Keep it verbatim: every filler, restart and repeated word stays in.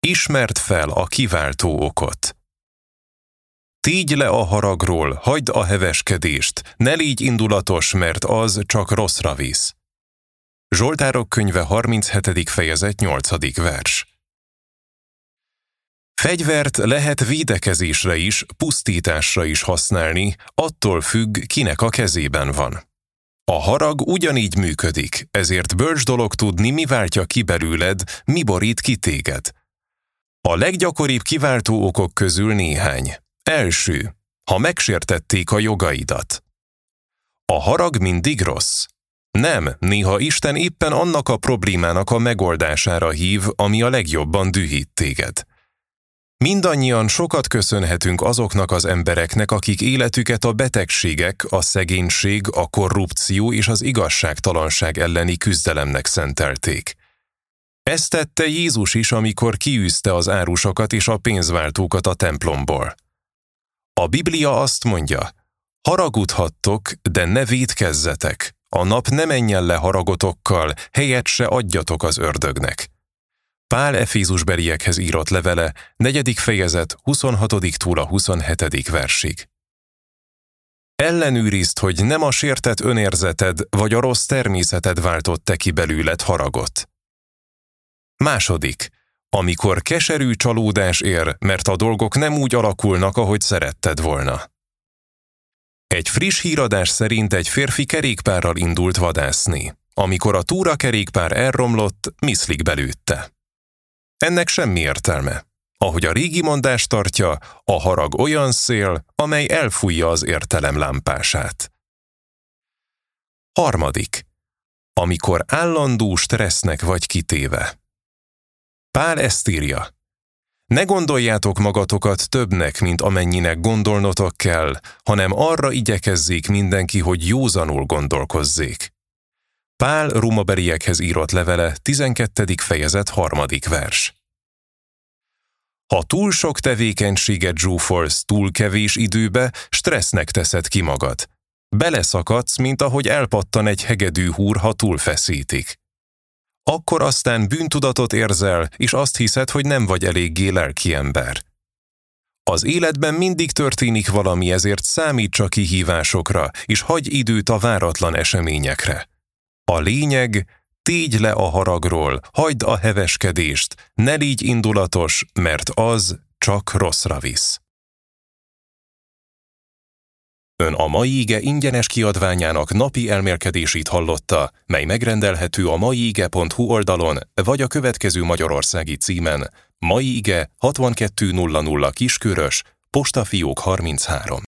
Ismerd fel a kiváltó okot. Tégy le a haragról, hagyd a heveskedést, ne légy indulatos, mert az csak rosszra visz. Zsoltárok könyve harminchetedik fejezet nyolcadik vers. Fegyvert lehet védekezésre is, pusztításra is használni, attól függ, kinek a kezében van. A harag ugyanígy működik, ezért bölcs dolog tudni, mi váltja ki belőled, mi borít ki téged. A leggyakoribb kiváltó okok közül néhány. Első, ha megsértették a jogaidat. A harag mindig rossz. Nem, néha Isten éppen annak a problémának a megoldására hív, ami a legjobban dühít téged. Mindannyian sokat köszönhetünk azoknak az embereknek, akik életüket a betegségek, a szegénység, a korrupció és az igazságtalanság elleni küzdelemnek szentelték. Ezt tette Jézus is, amikor kiűzte az árusokat és a pénzváltókat a templomból. A Biblia azt mondja, haragudhattok, de ne vétkezzetek, a nap ne menjen le haragotokkal, helyet se adjatok az ördögnek. Pál Efézusbeliekhez írott levele, negyedik fejezet, huszonhatodik-tól a huszonhetedik versig. Ellenőrizd, hogy nem a sértett önérzeted vagy a rossz természeted váltott ki belőled haragot. Második, amikor keserű csalódás ér, mert a dolgok nem úgy alakulnak, ahogy szeretted volna. Egy friss híradás szerint egy férfi kerékpárral indult vadászni. Amikor a túrakerékpár elromlott, miszlik belőtte. Ennek semmi értelme. Ahogy a régi mondás tartja, a harag olyan szél, amely elfújja az értelem lámpását. Harmadik, amikor állandó stressznek vagy kitéve. Pál ezt írja. Ne gondoljátok magatokat többnek, mint amennyinek gondolnotok kell, hanem arra igyekezzék mindenki, hogy józanul gondolkozzék. Pál Rómabeliekhez írott levele, tizenkettedik fejezet harmadik vers. Ha túl sok tevékenységet zsúfolsz túl kevés időbe, stressznek teszed ki magad. Beleszakadsz, mint ahogy elpattan egy hegedű húr, ha túlfeszítik. Akkor aztán bűntudatot érzel, és azt hiszed, hogy nem vagy eléggé lelki ember. Az életben mindig történik valami, ezért számíts a kihívásokra, és hagyj időt a váratlan eseményekre. A lényeg, tégy le a haragról, hagyd a heveskedést, ne légy indulatos, mert az csak rosszra visz. Ön a Mai Ige ingyenes kiadványának napi elmélkedését hallotta, mely megrendelhető a maiige pont hu oldalon, vagy a következő magyarországi címen: Mai Ige hatvankettő nulla nulla Kiskörös, Postafiók harminchárom.